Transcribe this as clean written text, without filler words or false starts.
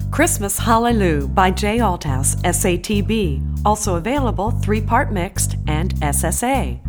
Christmas Hallelujah by J. Althouse, SATB, also available 3-part mixed and SSA.